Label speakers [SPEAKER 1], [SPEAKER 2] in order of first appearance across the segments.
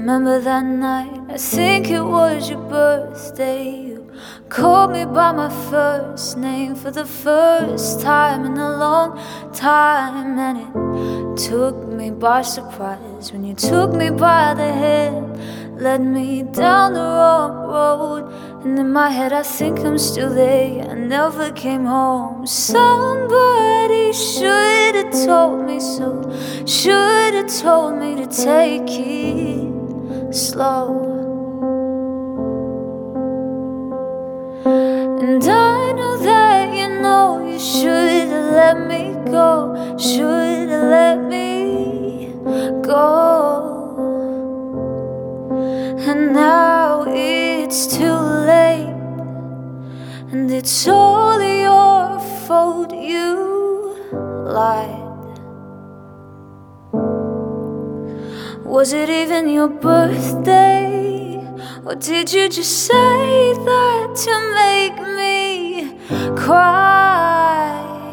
[SPEAKER 1] remember that night, I think it was your birthday. You called me by my first name for the first time in a long time, and it took me by surprise when you took me by the hand, led me down the wrong road. And in my head I think I'm still there, I never came home. Somebody should have told me so, should have told me to take it slow. And I know that you know you should have let me go, should have let me go. And now it's too late, and it's all your fault, you lied. Was it even your birthday, or did you just say that to make me cry?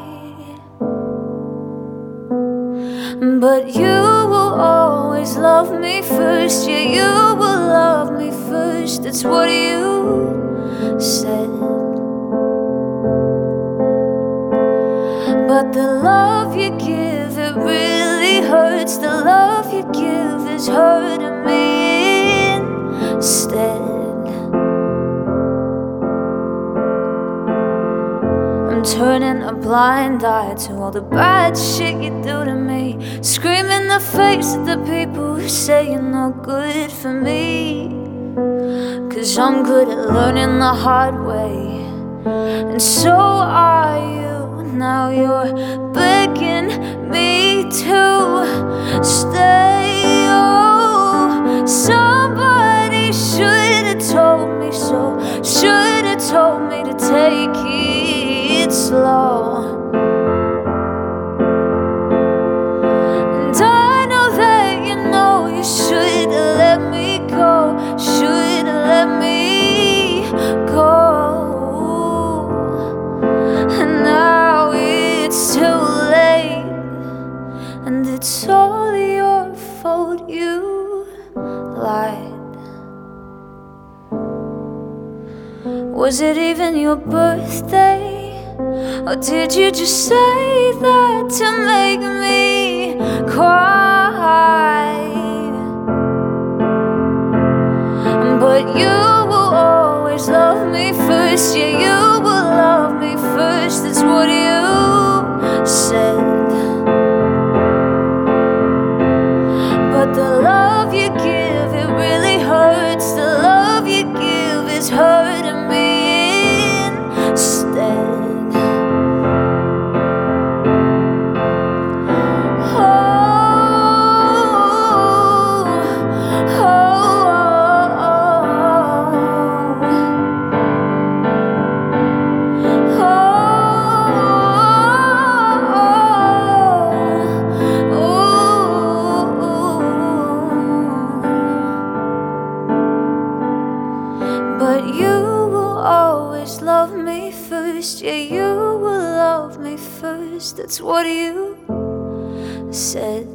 [SPEAKER 1] But you will always love me first, yeah, you will love me first. That's what you said. But the love you give, it really hurts. The love you give is hurting me instead. I'm turning a blind eye to all the bad shit you do to me, scream in the face of the people who say you're no good for me. 'Cause I'm good at learning the hard way, and so are you. Now you're begging me to stay. Oh, somebody should have told me so, should have told me to take it slow. And I know that you know you should have let me go, should have let me go. And now it's too late, and it's all your fault, you lied. Was it even your birthday, or did you just say that to make me cry? But you will always love me first, yeah, you will love me first. That's what you said. But the love you give, it really hurts. The love you give is hurting me instead. But you will always love me first, yeah, you will love me first. That's what you said.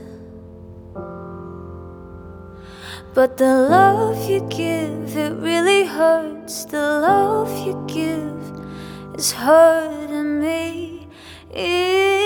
[SPEAKER 1] But the love you give, it really hurts. The love you give is hurting me.